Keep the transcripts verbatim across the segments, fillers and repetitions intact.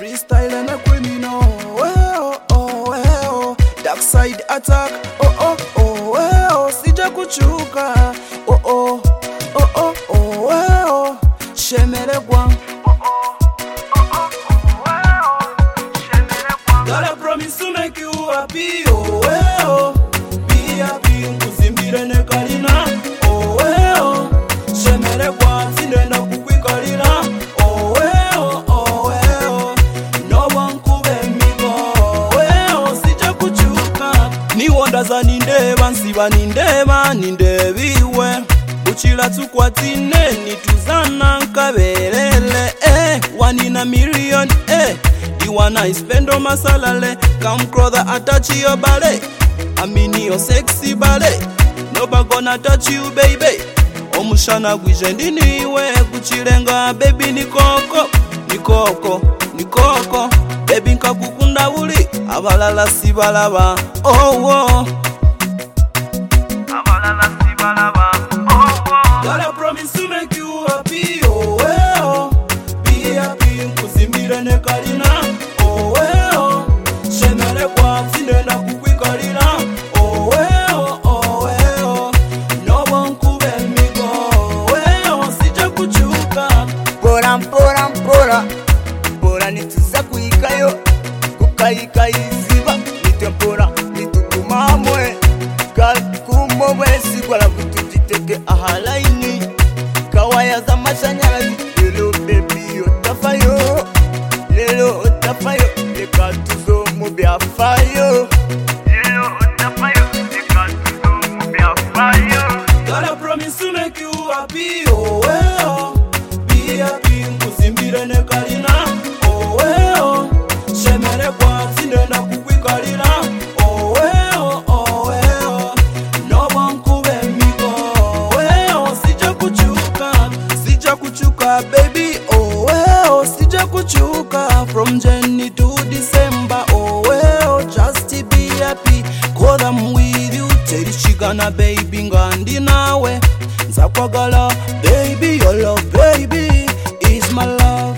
freestyle and a criminal. Oh, oh, oh, dark side attack. Oh, oh, oh, oh, sija kuchuka. Oh, oh, oh, oh, oh, oh, shemere kwa. God, I promise to make you happy. Oh, oh, be happy. Kuzimbire ne kalina. Oh, oh, shemere kwa. Sindenda kukuikalina. Oh, oh, oh, oh, no one kube migo. Oh, sija kuchuka. Ni wonda za nindeba, nsiba nindeba, nindebiwe. Uchila tukwatine, nituzana nkabelele. Eh, one in a million, eh. You wanna spend on my salary. Come brother, I touch your body. I mean your sexy body. Nobody gonna touch you, baby. Omushana gwijendi niwe kuchilenga, baby ni koko, ni koko, ni koko. Baby nkakukunda buli, abalala sibalaba. Oh, oh. Abalala sibalaba. Oh, oh. God, I promise to make you happy. Oh, oh. Be happy, kuzimbire ne kalina. Oh, oh. Shemere kwa sindenda kukuikalina. Oh, oh, oh, oh. No one kube migo. Oh, sija kuchuka. Pora mpora mpora, pora nituza kuikayo, kukaika iziba, nitempora nitukumamwe. Kalkumo wesi kwa la kutujiteke ahalaini, kawaya za mashanyarazi. Lelo baby otafayo, lelo otafayo, leka tuzo mubiafayo. Lelo otafayo, leka tuzo mubiafayo. God, I promise to make you happy. Oh, oh. Be happy, kuzimbire ne kalina. Oh, oh. Shemere kwa sindenda kukuikalina. Oh, oh, oh, oh. No one kube migo. Oh, sija kuchuka, sija kuchuka, baby. Oh, oh, sija kuchuka. From January to December. Oh, oh, just to be happy. Cause I'm with you. Terishigana, baby, ngandi nawe. Nzakwagala, baby, your love, baby, is my love.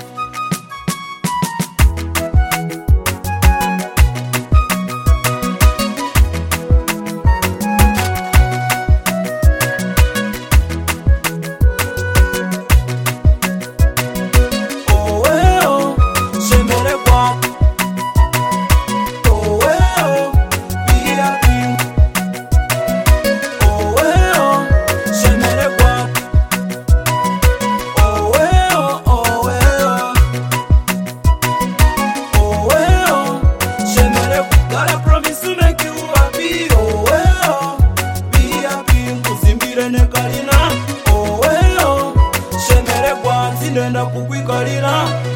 Oh, oh, shemere kwa. Oh, oh, be happy. Oh, oh, shemere kwa. Oh, oh, oh, oh. Oh, oh, shemere kwa. God, I promise to make you happy. Oh, oh, be happy. Kuzimbire ne kalina. Oh, oh, shemere kwa. Sindenda kukuikalina.